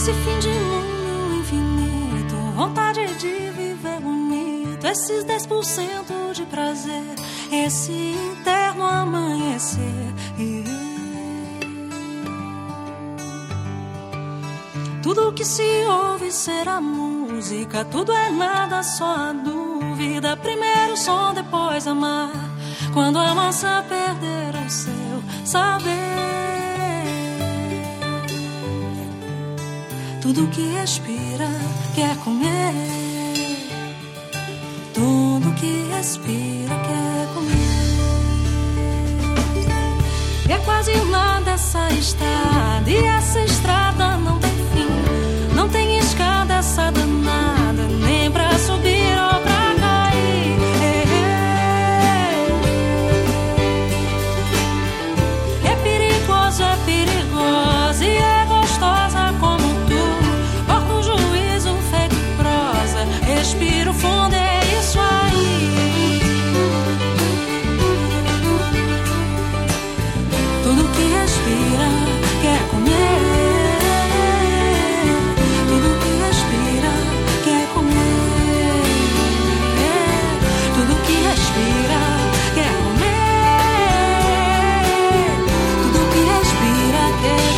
Esse fim de mundo infinito, vontade de viver bonito, esses 10% de prazer, esse interno amanhecer. Tudo que se ouve será música, tudo é nada, só a dúvida. Primeiro som, depois amar, quando a maçã perder o seu saber. Tudo que respira quer comer, tudo que respira quer comer. E é quase nada essa estrada, e essa estrada não tem fim. Não tem escada essa danada, nem pra subir ou pra cair. É perigoso, é perigosa, e é gostosa como tu. Corta o juízo feito prosa, respiro fundo, é isso aí. Tudo que respira quer comer, tudo que respira quer comer, tudo que respira quer comer, tudo que respira quer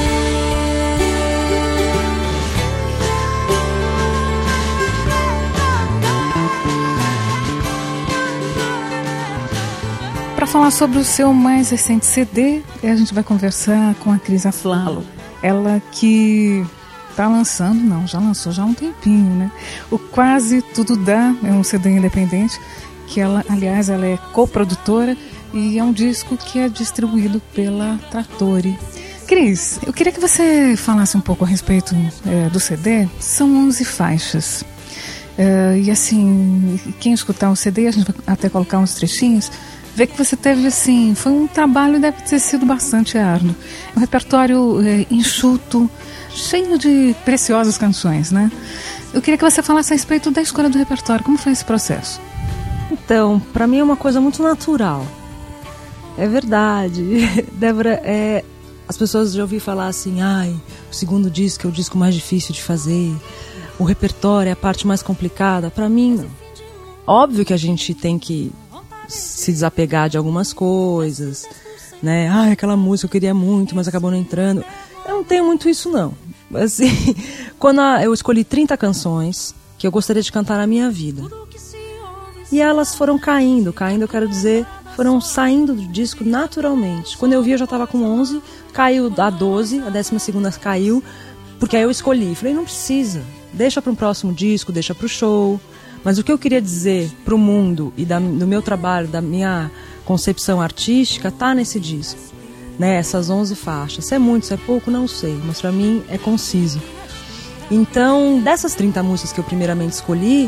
comer. Para falar sobre o seu mais recente CD, a gente vai conversar com a Cris Aflalo. Ela que está lançando, não, já lançou já há um tempinho, né? O Quase Tudo Dá é um CD independente, que ela, aliás, ela é coprodutora e é um disco que é distribuído pela Trattori. Cris, eu queria que você falasse um pouco a respeito do CD. São 11 faixas. E assim, quem escutar o CD, a gente vai até colocar uns trechinhos, vê que você teve, assim, foi um trabalho, deve ter sido bastante árduo. Um repertório enxuto, cheio de preciosas canções, né? Eu queria que você falasse a respeito da escolha do repertório. Como foi esse processo? Então, para mim é uma coisa muito natural. É verdade. Débora, as pessoas já ouviram falar assim, o segundo disco é o disco mais difícil de fazer, o repertório é a parte mais complicada. Para mim, não. Óbvio que a gente tem que se desapegar de algumas coisas, né? Aquela música eu queria muito, mas acabou não entrando. Eu não tenho muito isso, não. Assim, quando eu escolhi 30 canções que eu gostaria de cantar na minha vida, e elas foram caindo, eu quero dizer, foram saindo do disco naturalmente. Quando eu vi, eu já estava com 11, caiu a 12, a 12ª caiu, porque aí eu escolhi. Falei, não precisa, deixa para um próximo disco, deixa para o show. Mas o que eu queria dizer para o mundo e do meu trabalho, da minha concepção artística, está nesse disco, né? Essas 11 faixas. Se é muito, se é pouco, não sei, mas para mim é conciso. Então, dessas 30 músicas que eu primeiramente escolhi,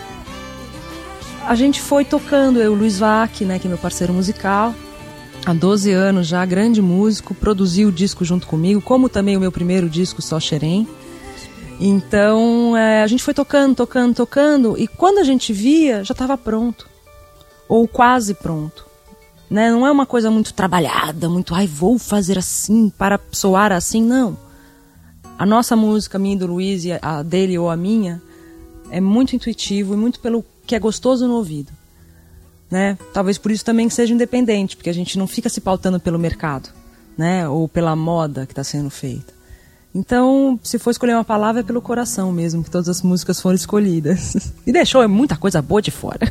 a gente foi tocando, eu, Luiz Vac, né, que é meu parceiro musical, há 12 anos já, grande músico, produziu o disco junto comigo, como também o meu primeiro disco, Só Xerém. Então, a gente foi tocando, e quando a gente via, já estava pronto, ou quase pronto, né? Não é uma coisa muito trabalhada, muito, vou fazer assim, para soar assim, não. A nossa música, minha e do Luiz, e a dele ou a minha, é muito intuitivo e muito pelo que é gostoso no ouvido, né? Talvez por isso também que seja independente, porque a gente não fica se pautando pelo mercado, né? Ou pela moda que está sendo feita. Então, se for escolher uma palavra, é pelo coração mesmo, que todas as músicas foram escolhidas. E deixou muita coisa boa de fora.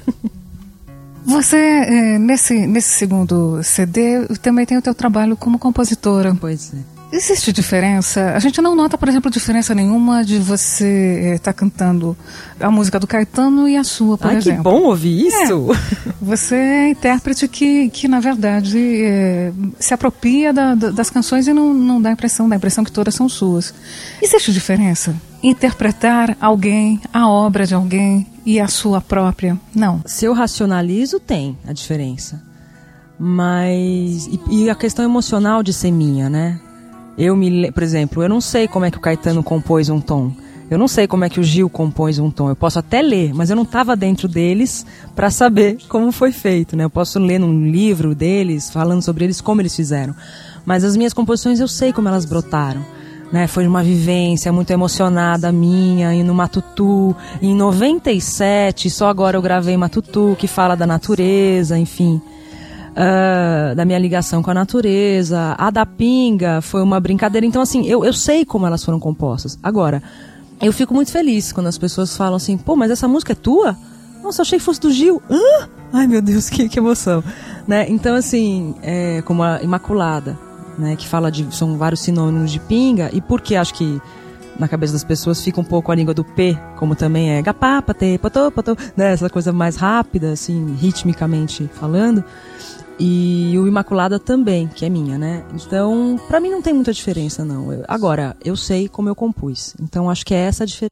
Você, nesse segundo CD, também tem o teu trabalho como compositora. Pois é. Existe diferença? A gente não nota, por exemplo, diferença nenhuma de você estar cantando a música do Caetano e a sua, por exemplo. Que bom ouvir isso! Você é intérprete que na verdade, se apropria das canções e não dá a impressão que todas são suas. Existe diferença? Interpretar alguém, a obra de alguém e a sua própria? Não. Se eu racionalizo, tem a diferença. Mas... E a questão emocional de ser minha, né? Por exemplo, eu não sei como é que o Caetano compôs um tom. Eu não sei como é que o Gil compôs um tom. Eu posso até ler, mas eu não estava dentro deles para saber como foi feito, né? Eu posso ler num livro deles, falando sobre eles, como eles fizeram. Mas as minhas composições eu sei como elas brotaram. né? Foi uma vivência muito emocionada minha, e no Matutu. Em 97, só agora eu gravei Matutu, que fala da natureza, enfim, da minha ligação com a natureza. A da Pinga foi uma brincadeira. Então, assim, eu sei como elas foram compostas. Agora, eu fico muito feliz quando as pessoas falam assim, pô, mas essa música é tua? Nossa, achei que fosse do Gil. Hã? Ai, meu Deus, que emoção. Né? Então, assim, como a Imaculada, né, que fala são vários sinônimos de pinga, e porque acho que na cabeça das pessoas fica um pouco a língua do P, como também é gapapate, potô, potô, né, essa coisa mais rápida, assim, ritmicamente falando, e o Imaculada também, que é minha, né? Então, pra mim não tem muita diferença, não. Agora, eu sei como eu compus, então acho que é essa a diferença.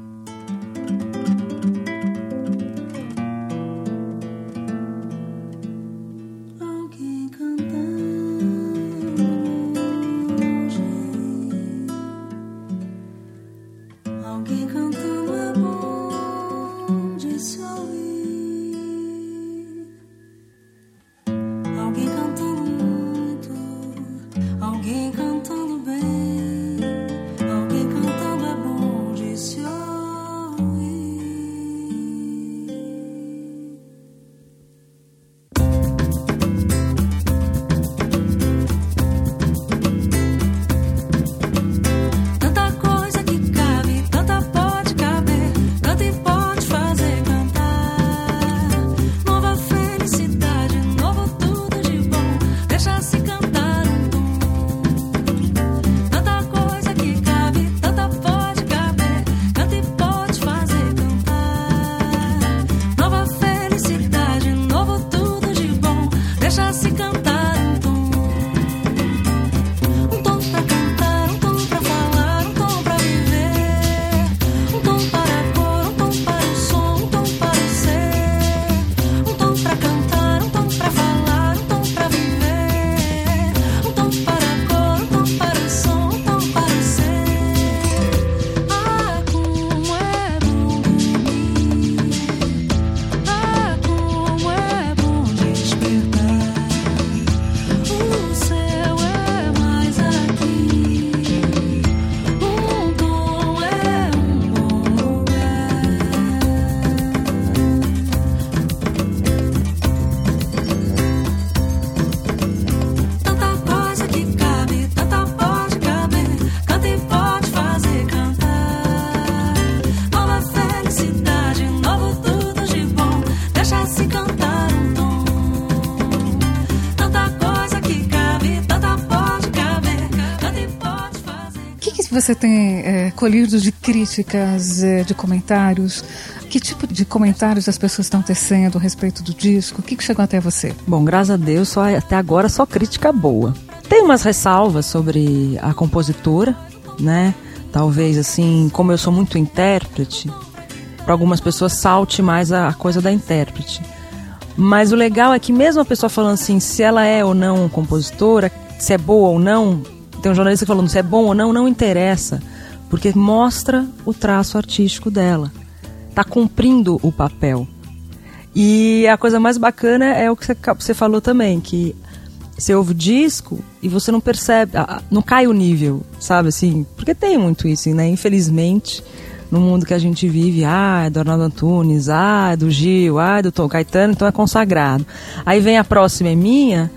Você tem colhido de críticas, de comentários? Que tipo de comentários as pessoas estão tecendo a respeito do disco? O que chegou até você? Bom, graças a Deus, até agora só crítica boa. Tem umas ressalvas sobre a compositora, né? Talvez, assim, como eu sou muito intérprete, para algumas pessoas salte mais a coisa da intérprete. Mas o legal é que mesmo a pessoa falando assim, se ela é ou não compositora, se é boa ou não, tem um jornalista falando se é bom ou não, não interessa, porque mostra o traço artístico dela, está cumprindo o papel. E a coisa mais bacana é o que você falou também, que você ouve o disco e você não percebe, não cai o nível, sabe assim, porque tem muito isso, né? Infelizmente, no mundo que a gente vive, é do Arnaldo Antunes, é do Gil, é do Tom Caetano, então é consagrado. Aí vem a próxima, é minha,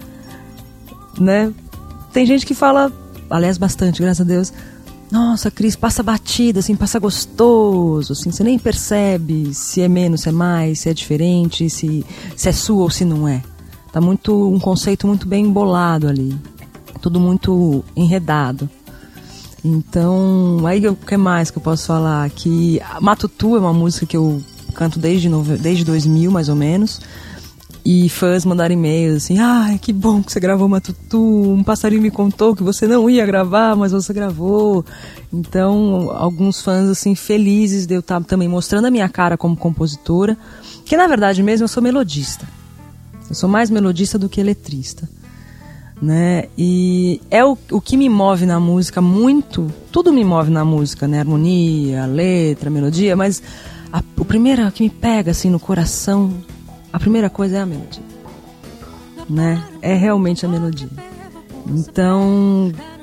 né? Tem gente que fala, aliás, bastante, graças a Deus, nossa, Cris, passa batida, assim, passa gostoso, assim, você nem percebe se é menos, se é mais, se é diferente, se é sua ou se não é. Tá um conceito muito bem embolado ali, tudo muito enredado. Então, aí o que mais que eu posso falar? Que Matutu é uma música que eu canto desde 2000, mais ou menos. E fãs mandaram e-mails assim, que bom que você gravou Matutu, um passarinho me contou que você não ia gravar, mas você gravou. Então, alguns fãs assim felizes de eu estar também mostrando a minha cara como compositora, que na verdade mesmo eu sou melodista. Eu sou mais melodista do que letrista, né? E é o que me move na música muito, tudo me move na música, né? Harmonia, letra, melodia, mas o primeiro que me pega assim no coração, a primeira coisa é a melodia, né? É realmente a melodia. Então,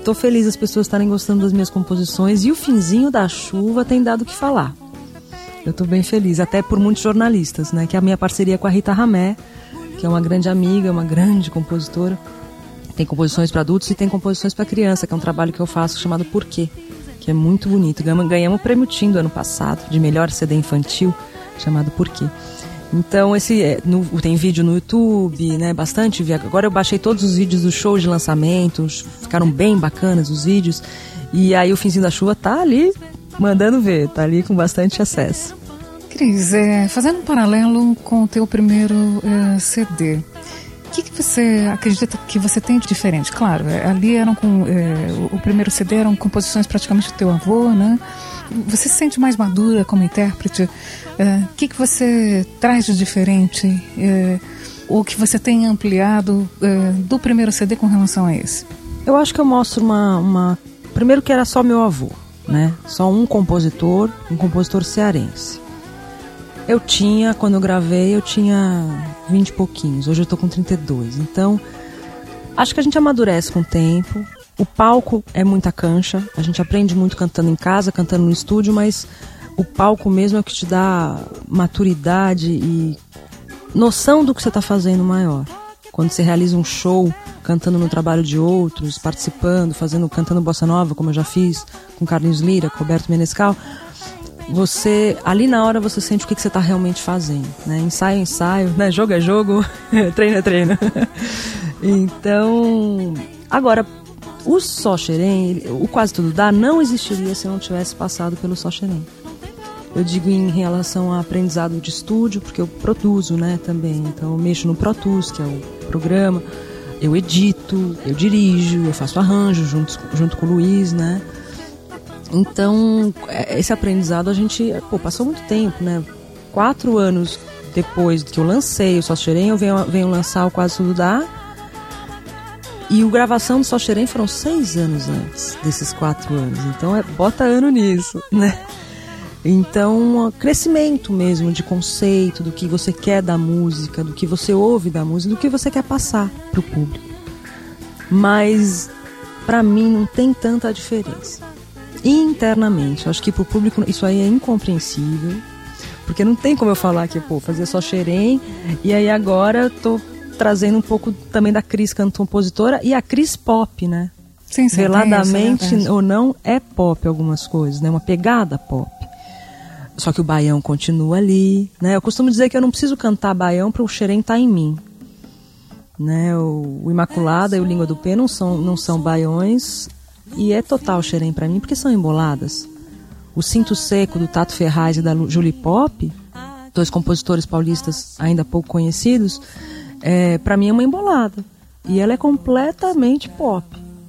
tô feliz as pessoas estarem gostando das minhas composições, e o Finzinho da Chuva tem dado o que falar. Eu tô bem feliz, até por muitos jornalistas, né? Que é a minha parceria com a Rita Ramé, que é uma grande amiga, uma grande compositora. Tem composições para adultos e tem composições para criança, que é um trabalho que eu faço chamado Porquê, que é muito bonito. Ganhamos o Prêmio Tim do ano passado, de melhor CD infantil, chamado Porquê. Então, tem vídeo no YouTube, né? Bastante. Agora eu baixei todos os vídeos do show de lançamento, ficaram bem bacanas os vídeos. E aí o Finzinho da Chuva tá ali mandando ver, tá ali com bastante acesso. Cris, fazendo um paralelo com o teu primeiro CD, o que você acredita que você tem de diferente? Claro, ali eram o primeiro CD eram composições praticamente do teu avô, né? Você se sente mais madura como intérprete? O que você traz de diferente? O que você tem ampliado do primeiro CD com relação a esse? Eu acho que eu mostro primeiro que era só meu avô, né? Só um compositor cearense. Quando eu gravei, eu tinha 20 e pouquinhos. Hoje eu tô com 32. Então, acho que a gente amadurece com o tempo. O palco é muita cancha. A gente aprende muito cantando em casa, cantando no estúdio, mas o palco mesmo é o que te dá maturidade e noção do que você está fazendo maior. Quando você realiza um show cantando no trabalho de outros, participando, cantando bossa nova, como eu já fiz com Carlinhos Lira, com Roberto Menescal, ali na hora você sente o que você está realmente fazendo, né? Ensaio é ensaio, né? Jogo é jogo, treino é treino. Então, agora, o Só Xerém, o Quase Tudo Dá, não existiria se eu não tivesse passado pelo Só Xerém. Eu digo em relação ao aprendizado de estúdio, porque eu produzo, né, também. Então eu mexo no Pro Tools, que é o programa, eu edito, eu dirijo, eu faço arranjo junto com o Luiz, né? Então, esse aprendizado a gente passou muito tempo, né? 4 anos depois que eu lancei o Só Xerém, eu venho lançar o Quase Tudo Dá. E a gravação do Só Xerém foram 6 anos antes desses 4 anos. Então, bota ano nisso, né? Então, crescimento mesmo de conceito, do que você quer da música, do que você ouve da música, do que você quer passar pro público. Mas, pra mim, não tem tanta diferença. Internamente, eu acho que pro público isso aí é incompreensível, porque não tem como eu falar que, fazer Só Xerém, e aí agora eu tô trazendo um pouco também da Cris compositora e a Cris pop, né? Sim, veladamente ou não, é pop algumas coisas, né? Uma pegada pop. Só que o baião continua ali, né? Eu costumo dizer que eu não preciso cantar baião para o Xerém estar em mim, né? O Imaculada e o Língua do Pé não são baiões, e é total Xerém para mim, porque são emboladas. O Cinto Seco do Tato Ferraz e da Julie Pop, 2 compositores paulistas ainda pouco conhecidos, para mim é uma embolada, e ela é completamente pop,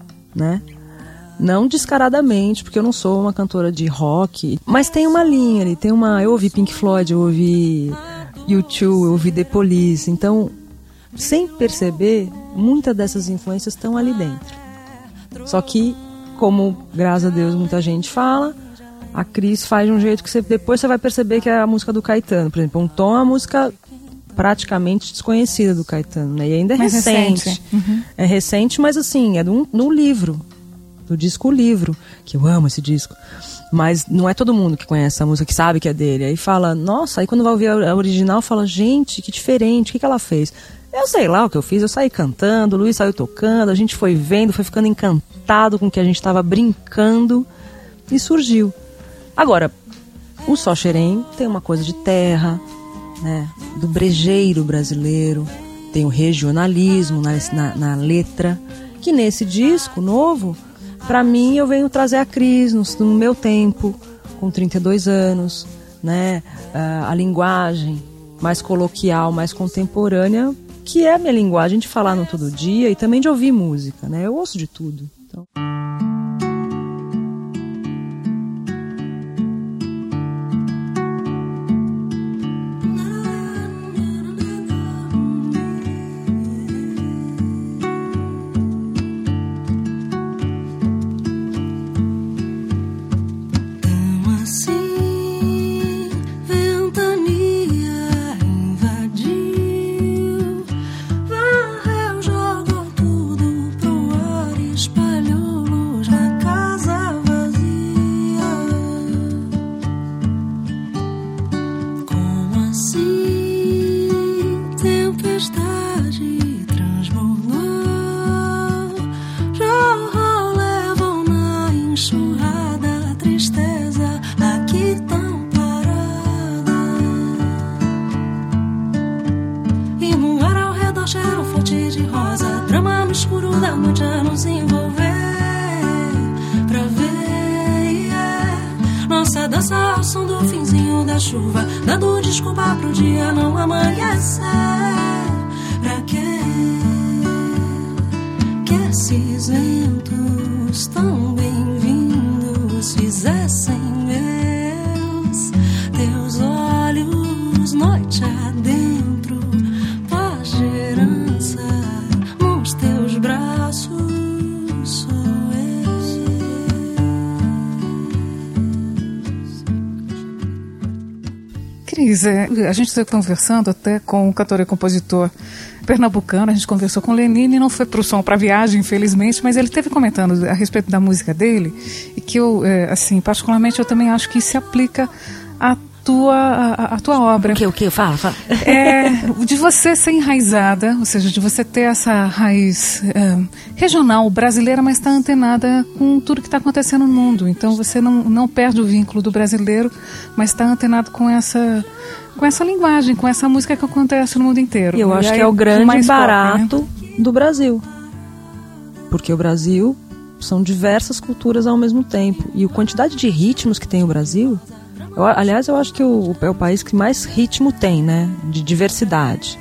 né? Não descaradamente, porque eu não sou uma cantora de rock, mas tem uma linha ali, eu ouvi Pink Floyd, eu ouvi U2, eu ouvi The Police, então, sem perceber, muitas dessas influências estão ali dentro. Só que, como, graças a Deus, muita gente fala, a Cris faz de um jeito que depois você vai perceber que é a música do Caetano. Por exemplo, Um Tom é uma música praticamente desconhecida do Caetano, né? E ainda é recente. Uhum. É recente, mas assim, é no livro, do disco Livro, que eu amo esse disco. Mas não é todo mundo que conhece essa música, que sabe que é dele. Aí fala, nossa, aí quando vai ouvir a original, fala, gente, que diferente, o que ela fez? Eu sei lá o que eu fiz, eu saí cantando, o Luiz saiu tocando, a gente foi vendo, foi ficando encantado com o que a gente estava brincando e surgiu. Agora, o Só Xerém tem uma coisa de terra, né, do brejeiro brasileiro, tem o regionalismo na letra, que nesse disco novo, pra mim, eu venho trazer a Cris no meu tempo, com 32 anos, né, a linguagem mais coloquial, mais contemporânea, que é a minha linguagem de falar no todo dia e também de ouvir música, né? Eu ouço de tudo. Então... Espalhou tempestade transbordou, jorrou, levou na enxurrada a tristeza aqui tão parada. E no ar ao redor cheiro forte de rosa, trama no escuro da noite a nos envolver. Pra ver, nossa dança ao som do finzinho da chuva, dando desculpa pro dia não amanhecer. Pra quê que esses ventos tão bem-vindos fizessem meus teus olhos noite adentro, paz de herança nos teus braços. Cris, a gente está conversando até com o cantor e compositor pernambucano, a gente conversou com o Lenine, não foi para o som, para a viagem, infelizmente, mas ele esteve comentando a respeito da música dele, e que eu, assim, particularmente, eu também acho que se aplica à tua obra. O que? Fala. De você ser enraizada, ou seja, de você ter essa raiz regional brasileira, mas está antenada com tudo que está acontecendo no mundo. Então você não perde o vínculo do brasileiro, mas está antenado com essa linguagem, com essa música que acontece no mundo inteiro. E eu acho que é o grande barato do Brasil. Porque o Brasil são diversas culturas ao mesmo tempo. E a quantidade de ritmos que tem o Brasil... Aliás, eu acho que é o país que mais ritmo tem, né? De diversidade.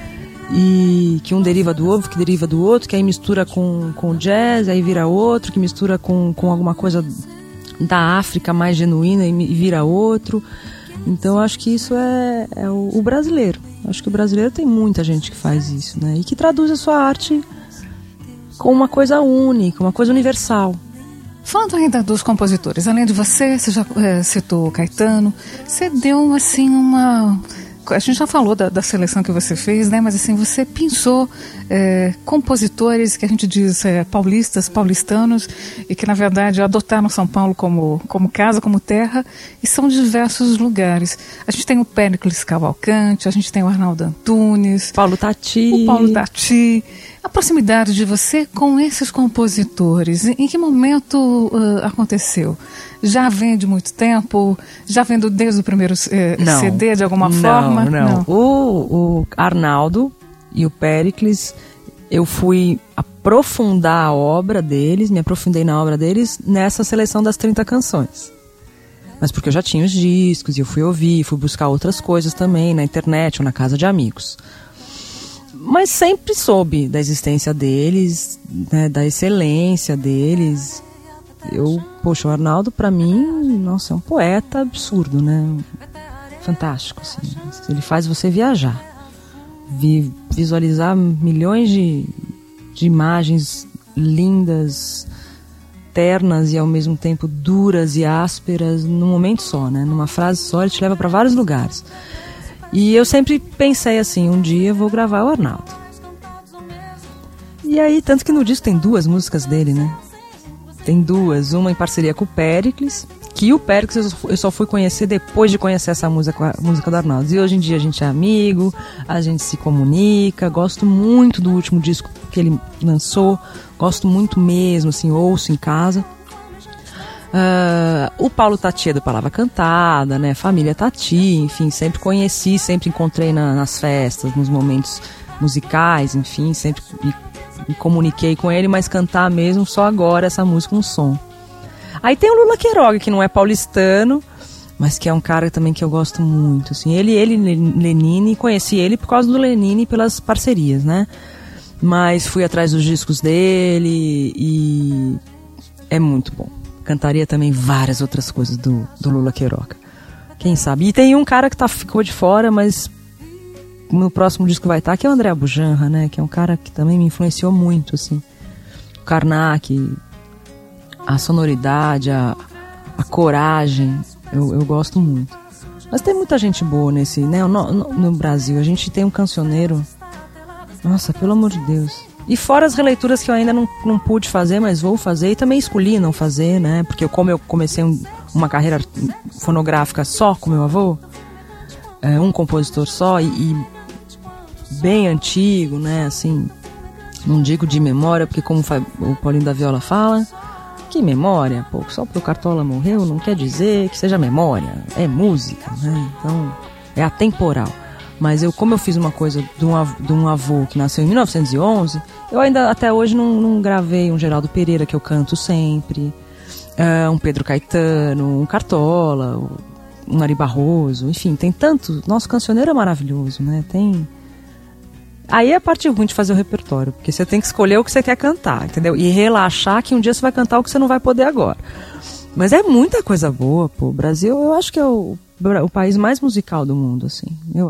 E que um deriva do outro, que deriva do outro, que aí mistura com jazz, aí vira outro, que mistura com alguma coisa da África mais genuína e vira outro. Então, eu acho que isso é o brasileiro. Eu acho que o brasileiro tem muita gente que faz isso, né? E que traduz a sua arte com uma coisa única, uma coisa universal. Falando ainda dos compositores, além de você já citou Caetano, você deu assim a gente já falou da seleção que você fez, né? Mas assim, você pensou compositores que a gente diz paulistanos, e que na verdade adotaram São Paulo como casa, como terra, e são de diversos lugares. A gente tem o Péricles Cavalcante, a gente tem o Arnaldo Antunes, o Paulo Tati. A proximidade de você com esses compositores, em que momento aconteceu? Já vem de muito tempo? Já vem desde o primeiro CD, de alguma forma? Não. O Arnaldo e o Péricles, eu fui aprofundar a obra deles, me aprofundei na obra deles nessa seleção das 30 canções. Mas porque eu já tinha os discos e eu fui ouvir, fui buscar outras coisas também na internet ou na casa de amigos. Mas sempre soube da existência deles, né, da excelência deles. O Arnaldo, pra mim, nossa, é um poeta absurdo, né? Fantástico, assim. Ele faz você viajar. Visualizar milhões de imagens lindas, ternas e ao mesmo tempo duras e ásperas num momento só, né? Numa frase só, ele te leva pra vários lugares. E eu sempre pensei assim, um dia eu vou gravar o Arnaldo. E aí, tanto que no disco tem 2 músicas dele, né? Tem 2, uma em parceria com o Péricles, que o Péricles eu só fui conhecer depois de conhecer essa música, a música do Arnaldo. E hoje em dia a gente é amigo, a gente se comunica, gosto muito do último disco que ele lançou, gosto muito mesmo, assim, ouço em casa. O Paulo Tati é do Palavra Cantada, né? Família Tati, enfim, sempre conheci, sempre encontrei nas festas, nos momentos musicais, enfim, sempre me comuniquei com ele, mas cantar mesmo só agora essa música, um som. Aí tem o Lula Queiroga, que não é paulistano, mas que é um cara também que eu gosto muito, assim. Ele Lenine, conheci ele por causa do Lenine e pelas parcerias, né? Mas fui atrás dos discos dele e é muito bom. Cantaria também várias outras coisas do Lula Queiroga. Quem sabe? E tem um cara que ficou de fora, mas no próximo disco vai estar, que é o André Bujanra, né? Que é um cara que também me influenciou muito, assim. O Karnak, a sonoridade, a coragem, eu gosto muito. Mas tem muita gente boa nesse, né? No Brasil, a gente tem um cancioneiro. Nossa, pelo amor de Deus. E fora as releituras que eu ainda não pude fazer, mas vou fazer. E também escolhi não fazer, né? Porque como eu comecei uma carreira fonográfica só com meu avô, um compositor só, e bem antigo, né, assim, não digo de memória, porque como o Paulinho da Viola fala, que memória, pô, só porque o Cartola morreu não quer dizer que seja memória, é música, né, então é atemporal. Mas como eu fiz uma coisa de um avô que nasceu em 1911, eu ainda até hoje não gravei um Geraldo Pereira, que eu canto sempre, um Pedro Caetano, um Cartola, um Ari Barroso, enfim, tem tanto. Nosso cancioneiro é maravilhoso, né? Aí é a parte ruim de fazer o repertório, porque você tem que escolher o que você quer cantar, entendeu? E relaxar que um dia você vai cantar o que você não vai poder agora. Mas é muita coisa boa, pô. O Brasil, eu acho que é o país mais musical do mundo, assim.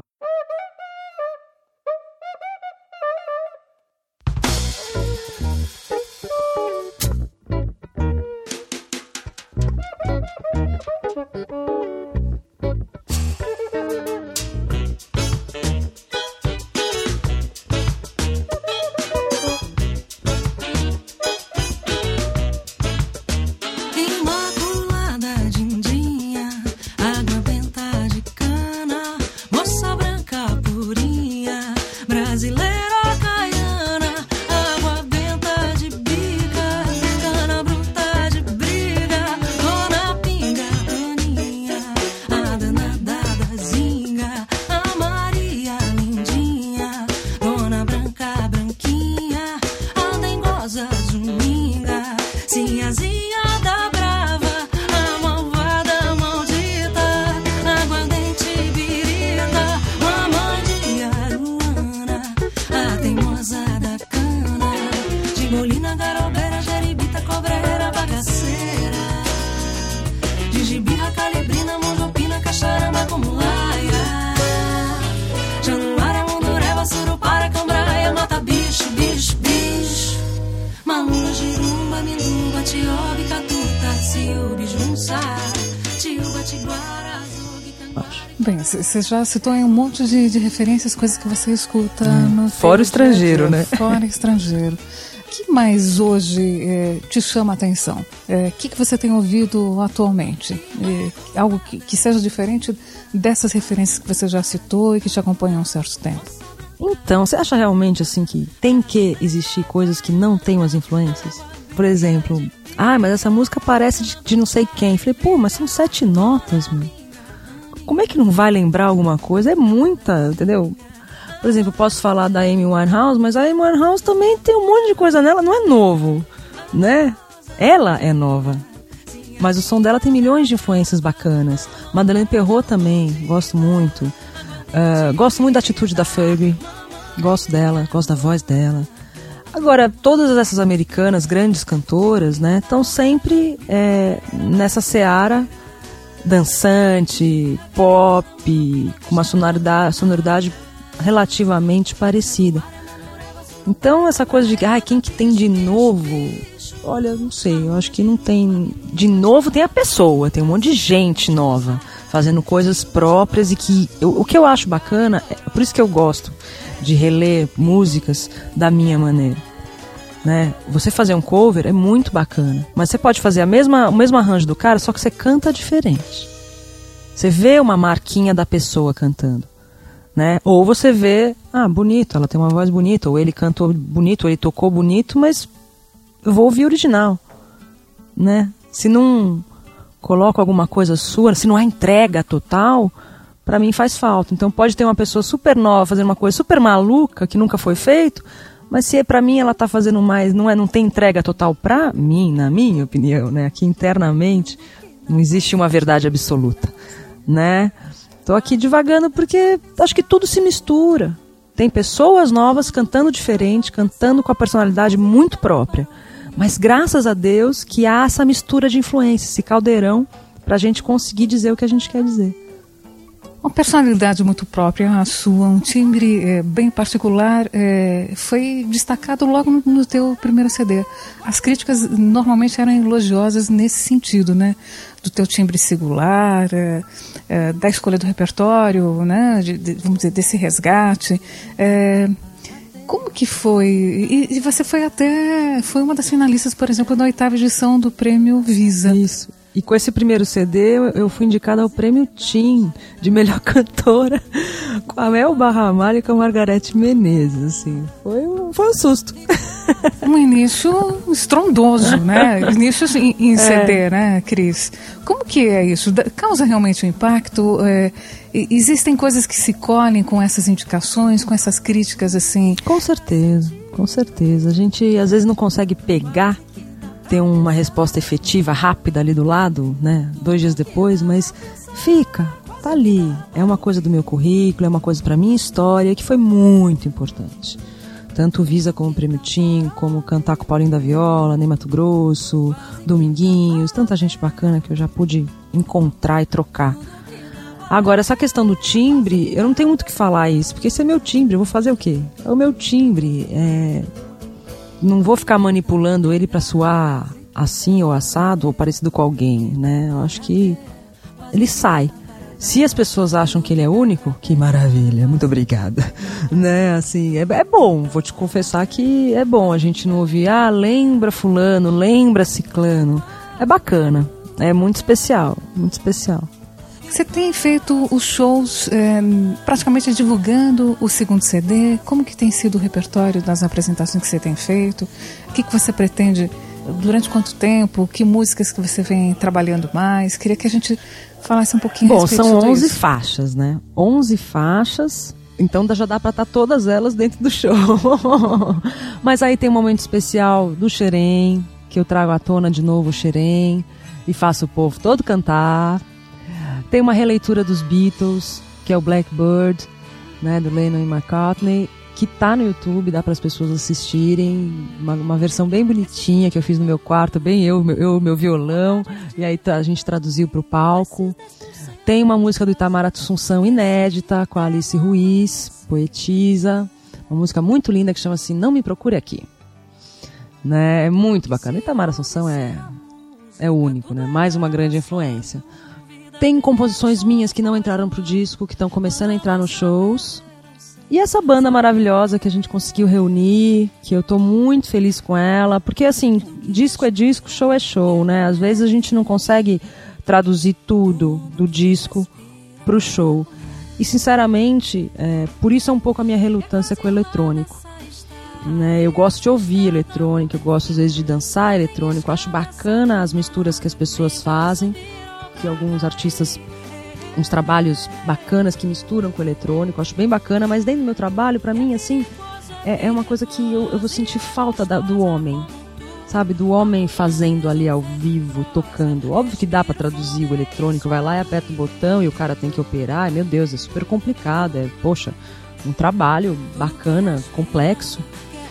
Bem, você já citou aí um monte de referências, coisas que você escuta no fora o estrangeiro, né? Fora estrangeiro. O que mais hoje te chama a atenção? O que você tem ouvido atualmente? Algo que seja diferente dessas referências que você já citou e que te acompanham há um certo tempo? Então, você acha realmente assim que tem que existir coisas que não tenham as influências? Por exemplo, mas essa música parece de não sei quem. Falei, pô, mas são 7 notas, meu. Como é que não vai lembrar alguma coisa? É muita, entendeu? Por exemplo, eu posso falar da Amy Winehouse, mas a Amy Winehouse também tem um monte de coisa nela, não é novo, né? Ela é nova, mas o som dela tem milhões de influências bacanas. Madeleine Perrot também, gosto muito. Gosto muito da atitude da Fergie, gosto dela, gosto da voz dela. Agora, todas essas americanas, grandes cantoras, né, estão sempre nessa seara dançante, pop, com uma sonoridade relativamente parecida. Então essa coisa de quem que tem de novo, olha, não sei, eu acho que não tem de novo. Tem a pessoa, tem um monte de gente nova fazendo coisas próprias, e que o que eu acho bacana, por isso que eu gosto de reler músicas da minha maneira, né? Você fazer um cover é muito bacana, mas você pode fazer o mesmo arranjo do cara, só que você canta diferente. Você vê uma marquinha da pessoa cantando, né? Ou você vê, bonito, ela tem uma voz bonita, ou ele cantou bonito, ou ele tocou bonito, mas eu vou ouvir o original, né? Se não coloca alguma coisa sua, se não há entrega total, pra mim faz falta. Então pode ter uma pessoa super nova fazendo uma coisa super maluca que nunca foi feito, mas se pra mim ela tá fazendo mais, não tem entrega total pra mim, na minha opinião, né? Aqui internamente não existe uma verdade absoluta, né? Tô aqui divagando porque acho que tudo se mistura. Tem pessoas novas cantando diferente, cantando com a personalidade muito própria. Mas graças a Deus que há essa mistura de influências, esse caldeirão, pra gente conseguir dizer o que a gente quer dizer. Uma personalidade muito própria, a sua, um timbre bem particular, foi destacado logo no teu primeiro CD. As críticas normalmente eram elogiosas nesse sentido, né? Do teu timbre singular, da escolha do repertório, né? Vamos dizer, desse resgate. Como que foi? E você foi uma das finalistas, por exemplo, da 8ª edição do Prêmio Visa. Isso. E com esse primeiro CD, eu fui indicada ao Prêmio Tim de melhor cantora com a Melba Ramalho e com a Margareth Menezes, assim. Foi um susto. Um início estrondoso, né? Início em CD, né, Cris? Como que é isso? Causa realmente um impacto? Existem coisas que se colhem com essas indicações, com essas críticas, assim? Com certeza, com certeza. A gente, às vezes, não consegue pegar, ter uma resposta efetiva, rápida ali do lado, né? 2 dias depois, mas tá ali. É uma coisa do meu currículo, é uma coisa pra minha história, que foi muito importante. Tanto o Visa como o Prêmio Tim, como cantar com o Paulinho da Viola, Ney Matogrosso, Dominguinhos, tanta gente bacana que eu já pude encontrar e trocar. Agora, essa questão do timbre, eu não tenho muito o que falar isso, porque esse é meu timbre, eu vou fazer o quê? É o meu timbre, não vou ficar manipulando ele pra soar assim ou assado ou parecido com alguém, né? Eu acho que ele sai. Se as pessoas acham que ele é único, que maravilha, muito obrigada, né, assim, é bom, vou te confessar que é bom a gente não ouvir, lembra fulano, lembra ciclano, é bacana, é muito especial, muito especial. Você tem feito os shows praticamente divulgando o segundo CD, como que tem sido o repertório das apresentações que você tem feito, o que você pretende, durante quanto tempo, que músicas que você vem trabalhando mais, queria que a gente falasse um pouquinho a respeito disso. Bom, são 11 faixas, né? 11 faixas, então já dá pra estar todas elas dentro do show. Mas aí tem um momento especial do Xerém, que eu trago à tona de novo o Xerém e faço o povo todo cantar. Tem uma releitura dos Beatles, que é o Blackbird, né, do Lennon e McCartney, que tá no YouTube, dá para as pessoas assistirem, uma versão bem bonitinha que eu fiz no meu quarto, bem meu violão, e aí a gente traduziu para o palco. Tem uma música do Itamar Assunção inédita, com a Alice Ruiz, poetisa, uma música muito linda que chama assim, Não Me Procure Aqui. Né? É muito bacana, Itamar Assunção é único, né? Mais uma grande influência. Tem composições minhas que não entraram pro disco, que estão começando a entrar nos shows. E essa banda maravilhosa que a gente conseguiu reunir, que eu tô muito feliz com ela, porque assim, disco é disco, show é show, né? Às vezes a gente não consegue traduzir tudo do disco pro show. E sinceramente, por isso é um pouco a minha relutância com o eletrônico. Né? Eu gosto de ouvir eletrônico, eu gosto às vezes de dançar eletrônico, eu acho bacana as misturas que as pessoas fazem, que alguns artistas, uns trabalhos bacanas que misturam com o eletrônico, eu acho bem bacana, mas dentro do meu trabalho, pra mim, assim, é uma coisa que eu vou sentir falta do homem, sabe? Do homem fazendo ali ao vivo, tocando. Óbvio que dá pra traduzir o eletrônico, vai lá e aperta o botão e o cara tem que operar, meu Deus, é super complicado, poxa, um trabalho bacana, complexo.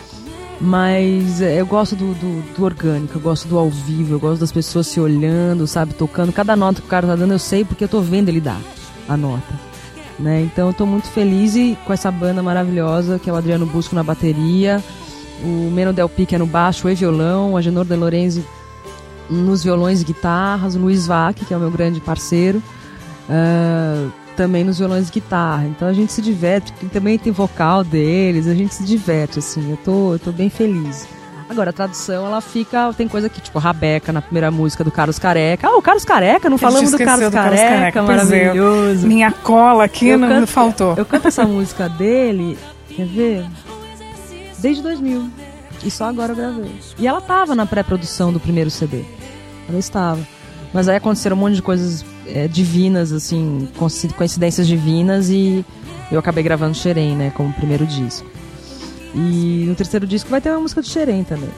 Mas eu gosto do orgânico, eu gosto do ao vivo, eu gosto das pessoas se olhando, sabe, tocando. Cada nota que o cara tá dando eu sei porque eu tô vendo ele dar a nota, né? Então eu tô muito feliz com essa banda maravilhosa, que é o Adriano Busco na bateria, o Meno Del Pique no baixo e violão, o Agenor De Lorenzi nos violões e guitarras, o Luiz Vac, que é o meu grande parceiro, também nos violões e guitarra. Então a gente se diverte, também tem vocal deles, a gente se diverte, assim, eu tô bem feliz. Agora a tradução, ela fica, tem coisa que, tipo, Rabeca na primeira música do Carlos Careca. O Carlos Careca, não falamos do Carlos Careca, maravilhoso. Minha cola aqui não faltou. Eu canto essa música dele, quer ver? Desde 2000, e só agora eu gravei. E ela tava na pré-produção do primeiro CD, ela estava. Mas aí aconteceram um monte de coisas divinas, assim, coincidências divinas, e eu acabei gravando Xerém, né, como primeiro disco. E no terceiro disco vai ter uma música de Xerém também.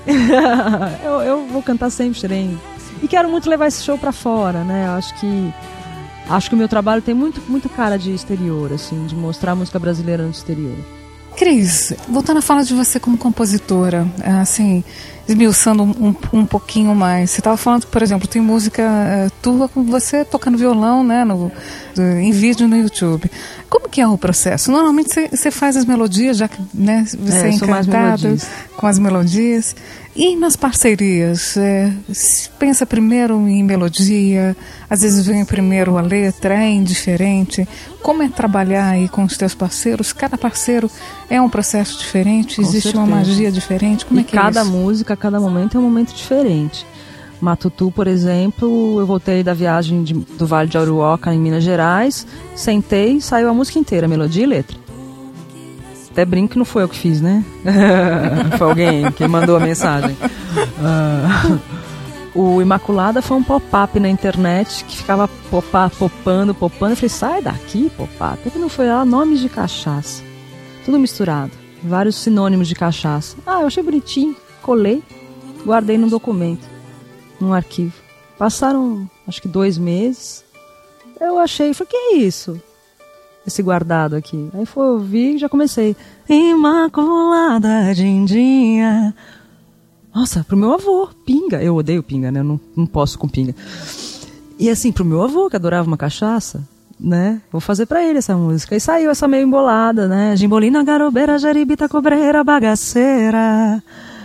eu vou cantar sempre Xerém. E quero muito levar esse show pra fora, né, acho que o meu trabalho tem muito cara de exterior, assim, de mostrar a música brasileira no exterior. Cris, voltando a falar de você como compositora, assim, esmiuçando um pouquinho mais, você estava falando, por exemplo, tem música tua com você tocando violão, né, em vídeo no YouTube. Como que é o processo? Normalmente você faz as melodias, já que, né, você é encantada com as melodias. E nas parcerias, pensa primeiro em melodia, às vezes vem primeiro a letra, é indiferente. Como é trabalhar aí com os teus parceiros? Cada parceiro é um processo diferente, existe uma magia diferente. Como é que cada é isso? Música, cada momento é um momento diferente. Matutu, por exemplo, eu voltei da viagem do Vale de Uruoca, em Minas Gerais, sentei, saiu a música inteira, melodia e letra. Até brinco que não foi eu que fiz, né? Foi alguém que mandou a mensagem. O Imaculada foi um pop-up na internet que ficava popando. Eu falei, sai daqui, pop-up. Porque não foi lá, nomes de cachaça. Tudo misturado. Vários sinônimos de cachaça. Eu achei bonitinho, colei, guardei num documento, num arquivo. Passaram, acho que 2 meses. Eu achei, falei, que é isso? Esse guardado aqui. Aí foi ouvir e já comecei. Imaculada Dindinha. Nossa, pro meu avô, pinga. Eu odeio pinga, né? Eu não posso com pinga. E assim, pro meu avô, que adorava uma cachaça, né? Vou fazer pra ele essa música. E saiu essa meio embolada, né? Gimbolina, garobeira, jaribita, cobreira, bagaceira.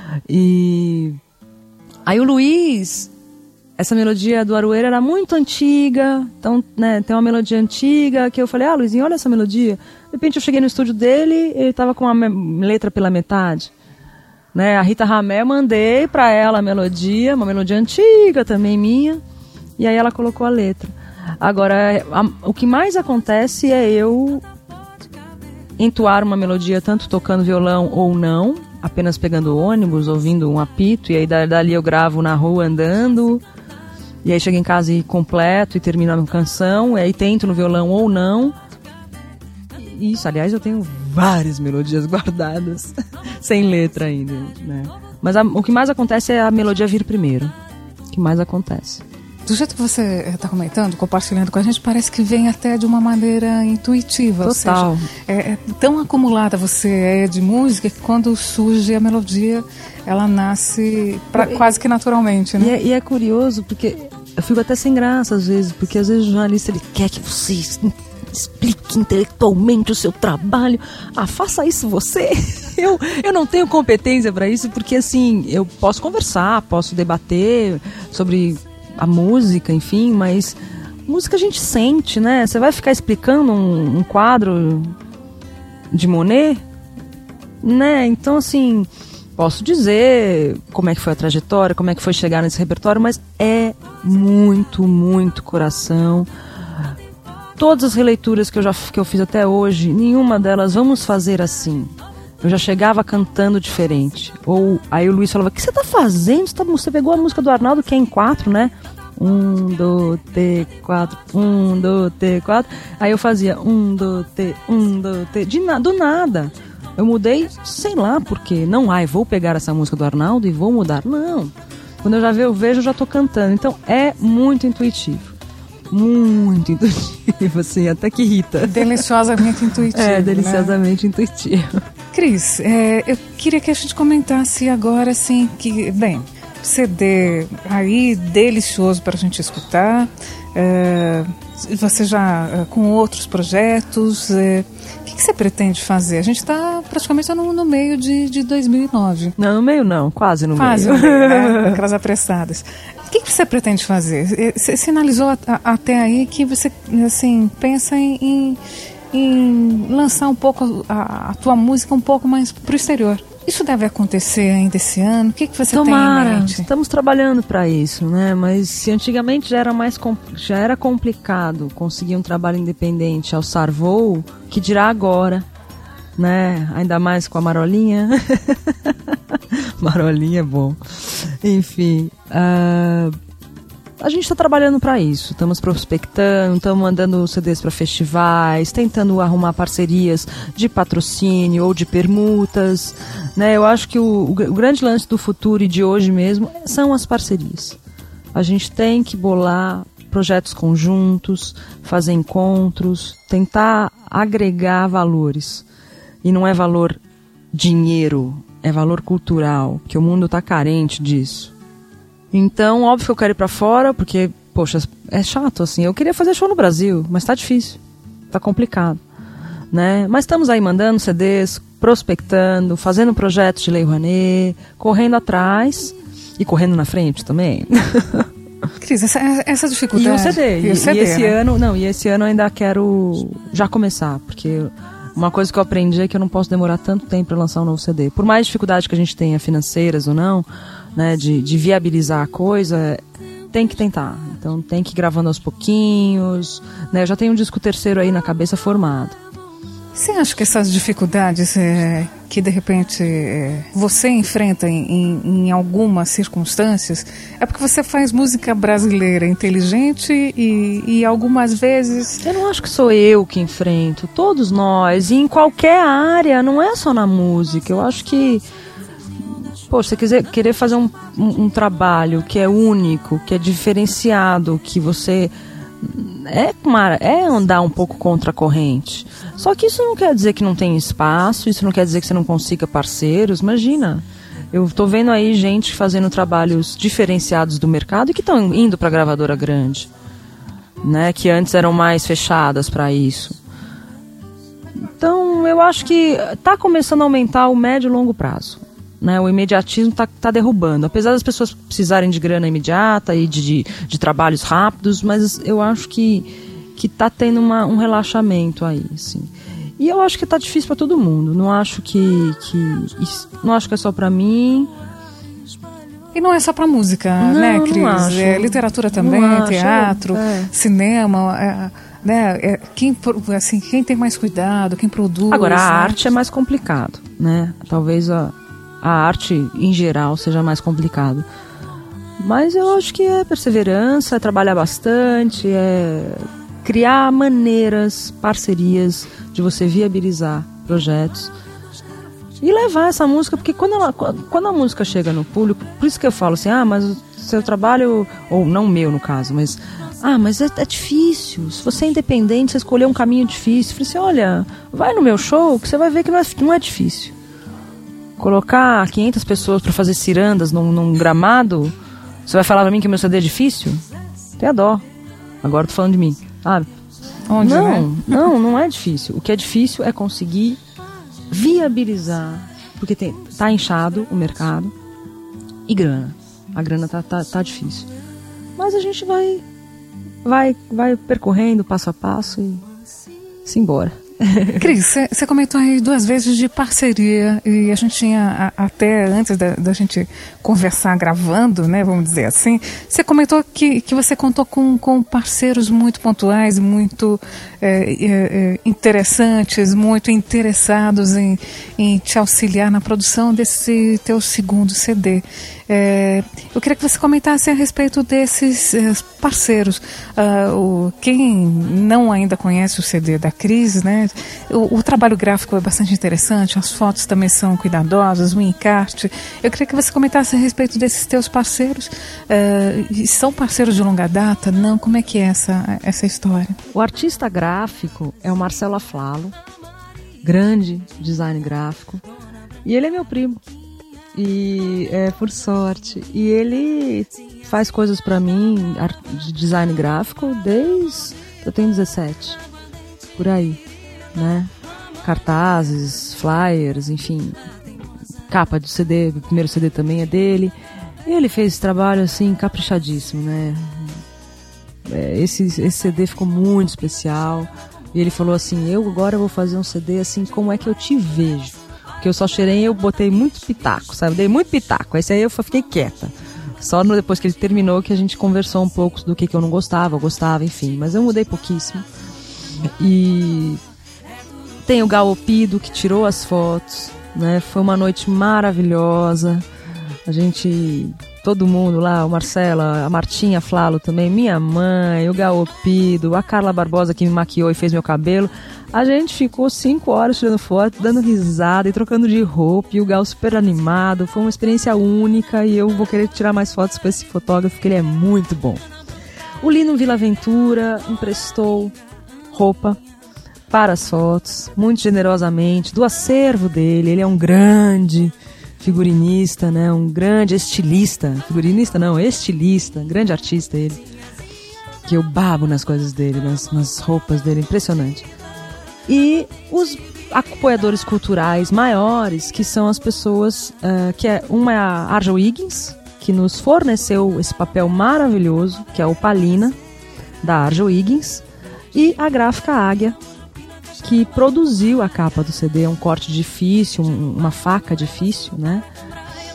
E aí o Luiz, essa melodia do Aroeira era muito antiga. Então, né, tem uma melodia antiga que eu falei, Luizinho, olha essa melodia. De repente eu cheguei no estúdio dele, ele tava com uma letra pela metade. Né, a Rita Ramé, mandei pra ela a melodia, uma melodia antiga também minha, e aí ela colocou a letra. Agora, o que mais acontece é eu entoar uma melodia, tanto tocando violão ou não, apenas pegando ônibus, ouvindo um apito, e aí dali eu gravo na rua andando, e aí chego em casa e completo e termino a canção, e aí tento no violão ou não. Isso, aliás, eu tenho várias melodias guardadas, sem letra ainda, né? Mas o que mais acontece é a melodia vir primeiro. O que mais acontece. Do jeito que você está comentando, compartilhando com a gente, parece que vem até de uma maneira intuitiva. Total. Ou seja, é tão acumulada você é de música que quando surge a melodia, ela nasce quase que naturalmente, né? E é curioso, porque eu fico até sem graça às vezes, porque às vezes o jornalista ele quer que você explique intelectualmente o seu trabalho. Faça isso você. Eu não tenho competência para isso, porque assim, eu posso conversar, posso debater sobre a música, enfim, mas música a gente sente, né? Você vai ficar explicando um quadro de Monet, né? Então, assim, posso dizer como é que foi a trajetória, como é que foi chegar nesse repertório, mas é muito, muito coração. Todas as releituras que eu fiz até hoje, nenhuma delas vamos fazer assim. Eu já chegava cantando diferente. Ou aí o Luiz falava, o que você tá fazendo? Você pegou a música do Arnaldo, que é em 4, né? 1, 2, 3, 4, 1, 2, 3, 4. Aí eu fazia 1, 2, 3, 1, 2, 3. Do nada. Eu mudei, sei lá por quê. Não, vou pegar essa música do Arnaldo e vou mudar. Não. Quando eu vejo, eu já tô cantando. Então é muito intuitivo. Muito intuitivo, assim, até que irrita. Deliciosamente intuitivo. Deliciosamente, né? Intuitivo. Cris, eu queria que a gente comentasse agora, assim, que, bem, CD aí delicioso para a gente escutar. Você já com outros projetos, o que você pretende fazer? A gente está praticamente no meio de 2009. Não, no meio não, quase no meio. Quase no meio, né? Aquelas apressadas. O que você pretende fazer? Você sinalizou até aí que você, assim, pensa em lançar um pouco a tua música um pouco mais para o exterior. Isso deve acontecer ainda esse ano? O que você tem em mente? Estamos trabalhando para isso, né? Mas se antigamente já era complicado conseguir um trabalho independente, alçar voo, que dirá agora, né? Ainda mais com a Marolinha. Marolinha é bom. Enfim, a gente está trabalhando para isso. Estamos prospectando, estamos mandando CDs para festivais, tentando arrumar parcerias de patrocínio ou de permutas, né? Eu acho que o grande lance do futuro e de hoje mesmo são as parcerias. A gente tem que bolar projetos conjuntos, fazer encontros, tentar agregar valores. E não é valor dinheiro, é valor cultural, que o mundo está carente disso. Então, óbvio que eu quero ir pra fora, porque, poxa, é chato, assim. Eu queria fazer show no Brasil, mas tá difícil, tá complicado, né? Mas estamos aí mandando CDs, prospectando, fazendo projetos de Lei Rouanet, correndo atrás e correndo na frente também. Cris, essa dificuldade... E o CD, e esse né? ano, esse ano eu ainda quero já começar, porque... Uma coisa que eu aprendi é que eu não posso demorar tanto tempo para lançar um novo CD. Por mais dificuldade que a gente tenha, financeiras ou não, né, de viabilizar a coisa, tem que tentar. Então tem que ir gravando aos pouquinhos, né? Eu já tenho um disco terceiro aí na cabeça formado. Você acha que essas dificuldades que de repente você enfrenta em algumas circunstâncias é porque você faz música brasileira inteligente e algumas vezes... Eu não acho que sou eu que enfrento, todos nós, e em qualquer área, não é só na música. Eu acho que, se você querer fazer um trabalho que é único, que é diferenciado, que você... É andar um pouco contra a corrente. Só que isso não quer dizer que não tem espaço, isso não quer dizer que você não consiga parceiros. Imagina, eu tô vendo aí gente fazendo trabalhos diferenciados do mercado e que estão indo para gravadora grande, né, que antes eram mais fechadas para isso. Então eu acho que tá começando a aumentar o médio e longo prazo, né? O imediatismo tá derrubando, apesar das pessoas precisarem de grana imediata e de trabalhos rápidos, mas eu acho que tá tendo um relaxamento aí, assim. E eu acho que tá difícil para todo mundo. Não acho não acho que é só para mim. E não é só para música, não, né, Cris? Não acho. É literatura também, teatro, cinema. Né? Quem tem mais cuidado, quem produz. Agora, a arte é mais complicado, né? Talvez a arte em geral seja mais complicado. Mas eu acho que é perseverança, é trabalhar bastante, é criar maneiras, parcerias de você viabilizar projetos e levar essa música, porque quando a música chega no público, por isso que eu falo assim, mas o seu trabalho, ou não o meu no caso, mas é difícil, se você é independente, você escolher um caminho difícil. Eu falei assim, olha, vai no meu show que você vai ver que não é difícil. Colocar 500 pessoas para fazer cirandas num gramado, você vai falar pra mim que o meu CD é difícil? Tem a dó. Agora eu tô falando de mim. Onde, não é difícil. O que é difícil é conseguir viabilizar, porque tá inchado o mercado e grana. A grana tá difícil. Mas a gente vai percorrendo passo a passo e se embora. Cris, você comentou aí 2 vezes de parceria e a gente tinha até antes da gente conversar gravando, né, vamos dizer assim, você comentou que você contou com parceiros muito pontuais, muito interessantes, muito interessados em te auxiliar na produção desse teu segundo CD. Eu queria que você comentasse a respeito desses parceiros. Quem não ainda conhece o CD da Cris, né? O trabalho gráfico é bastante interessante, as fotos também são cuidadosas, o encarte. Eu queria que você comentasse a respeito desses teus parceiros. São parceiros de longa data? Não? Como é que é essa história? O artista gráfico é o Marcelo Aflalo, grande design gráfico, e ele é meu primo. E por sorte. E ele faz coisas pra mim de design gráfico desde que eu tenho 17. Por aí, né? Cartazes, flyers, enfim. Capa de CD, o primeiro CD também é dele. E ele fez esse trabalho assim, caprichadíssimo, né? Esse CD ficou muito especial. E ele falou assim, eu agora vou fazer um CD assim, como é que eu te vejo? Porque eu só cheirei, eu botei muito pitaco, sabe? Dei muito pitaco. Esse aí eu fiquei quieta. Só depois que ele terminou que a gente conversou um pouco do que eu não gostava, eu gostava, enfim. Mas eu mudei pouquíssimo. E tem o Galopido, que tirou as fotos, né? Foi uma noite maravilhosa. A gente, todo mundo lá, o Marcelo, a Martinha Flalo também, minha mãe, o Galopido, a Carla Barbosa que me maquiou e fez meu cabelo. A gente ficou 5 horas tirando foto, dando risada e trocando de roupa, e o Gal super animado. Foi uma experiência única e eu vou querer tirar mais fotos com esse fotógrafo, porque ele é muito bom. O Lino Villaventura emprestou roupa para as fotos, muito generosamente, do acervo dele. Ele é um grande figurinista, né? Um grande estilista. Figurinista não, estilista, grande artista ele. Que eu babo nas coisas dele, nas roupas dele, impressionante. E os apoiadores culturais maiores, que são as pessoas, uma é a Arja Higgins, que nos forneceu esse papel maravilhoso, que é o Palina, da Arja Higgins, e a Gráfica Águia, que produziu a capa do CD, um corte difícil, uma faca difícil, né?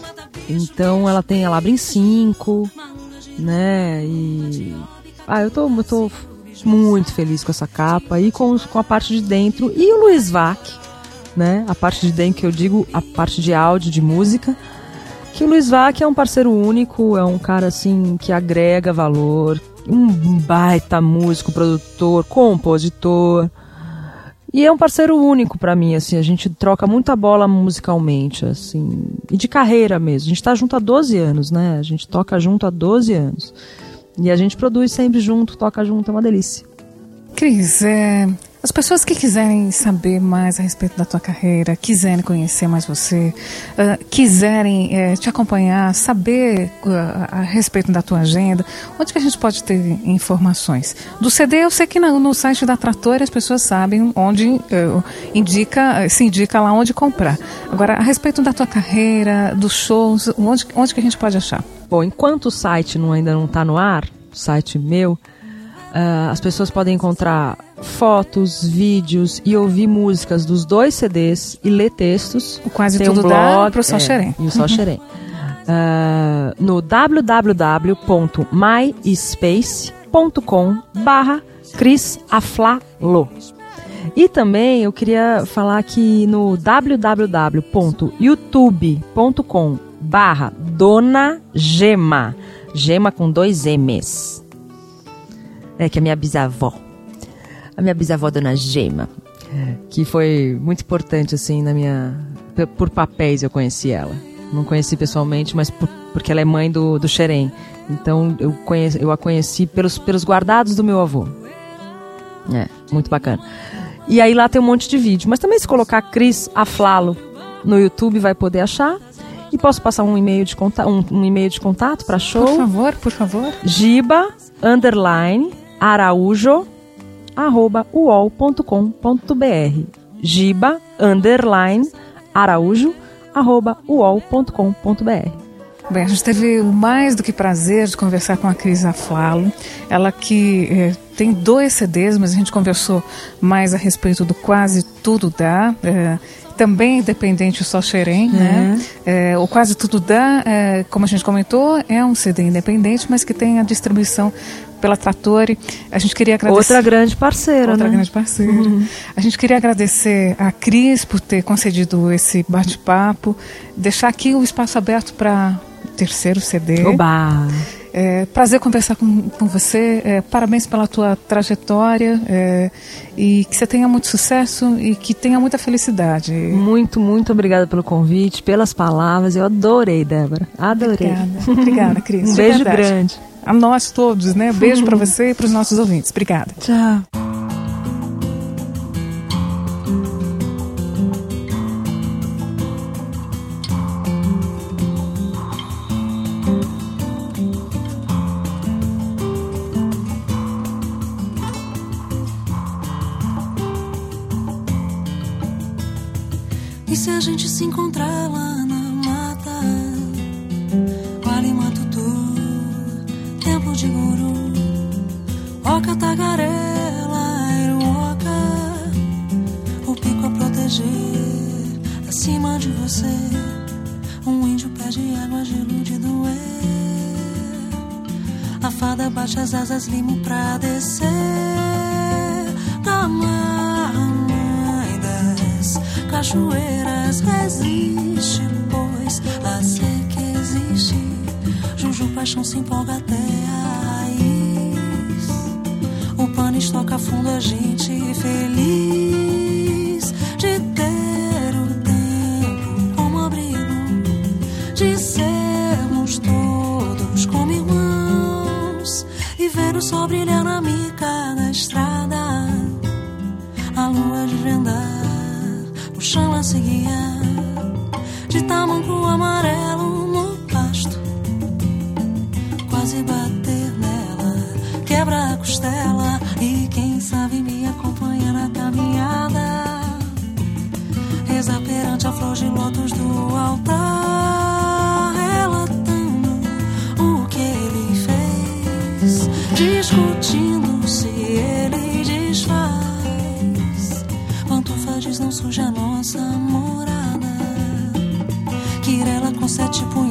Então ela abre em 5, né? E eu tô muito feliz com essa capa e com a parte de dentro. E o Luiz Vac, né? A parte de dentro, que eu digo, a parte de áudio, de música. Que o Luiz Vac é um parceiro único, é um cara assim que agrega valor, um baita músico, produtor, compositor. E é um parceiro único pra mim, assim, a gente troca muita bola musicalmente, assim, e de carreira mesmo. A gente tá junto há 12 anos, né? A gente toca junto há 12 anos. E a gente produz sempre junto, toca junto, é uma delícia. Cris, as pessoas que quiserem saber mais a respeito da tua carreira, quiserem conhecer mais você, quiserem te acompanhar, saber a respeito da tua agenda, onde que a gente pode ter informações? Do CD eu sei que no site da Trattori as pessoas sabem onde se indica lá onde comprar. Agora, a respeito da tua carreira, dos shows, onde que a gente pode achar? Bom, enquanto o site ainda não está no ar, o site meu, as pessoas podem encontrar fotos, vídeos e ouvir músicas dos 2 CDs e ler textos. O Quase Tudo Dá pro Sol Xerém. E o Sol Xerém. No www.myspace.com/Cris Aflalo. E também eu queria falar que no www.youtube.com/Dona Gema. Gema com 2 M's. Que é a minha bisavó. A minha bisavó, Dona Gema. Que foi muito importante, assim, por papéis eu conheci ela. Não conheci pessoalmente, mas porque ela é mãe do Xerém. Então eu a conheci pelos guardados do meu avô. Muito bacana. E aí lá tem um monte de vídeo. Mas também se colocar Cris Aflalo no YouTube vai poder achar. E posso passar um e-mail de contato para show? Por favor. giba_araújo@uol.com.br giba_araújo@uol.com.br. Bem, a gente teve o mais do que prazer de conversar com a Cris Aflalo. Ela que tem 2 CDs, mas a gente conversou mais a respeito do Quase Tudo Dá. Também independente o Sol Xerém, né? O Quase Tudo Dá, como a gente comentou, é um CD independente, mas que tem a distribuição pela Trattori. A gente queria agradecer... Outra grande parceira, né? Grande parceira. A gente queria agradecer a Cris por ter concedido esse bate-papo, deixar aqui o espaço aberto para o 3º CD. Oba! Prazer conversar com você, parabéns pela tua trajetória, e que você tenha muito sucesso e que tenha muita felicidade. Muito, muito obrigada pelo convite, pelas palavras, eu adorei, Débora, adorei. Obrigada, Cris. Um beijo grande. A nós todos, né? Beijo para você e para os nossos ouvintes. Obrigada. Tchau. E se a gente se encontrar lá na mata, Walimatutu, Templo de Guru, Oca Tagarela, Iruoca, o pico a proteger, acima de você, um índio pede água, gelo de doer, a fada baixa as asas, limo pra descer, da mãe das cachoeiras resiste, pois a seca existe. Juju paixão se empolga até a raiz. O pânis toca fundo, a gente feliz de ter o tempo como abrigo, de sermos todos como irmãos e ver o sol brilhar na mica da estrada, a lua desvendar, o chão a se guiar, de tamanco amarelo no pasto, quase bater nela, quebra a costela, e quem sabe me acompanha na caminhada, reza perante a flor de lótus do altar, relatando o que ele fez, discutindo se ele desfaz, pantufas diz não suja nossa morada, Quirela com 7 punhos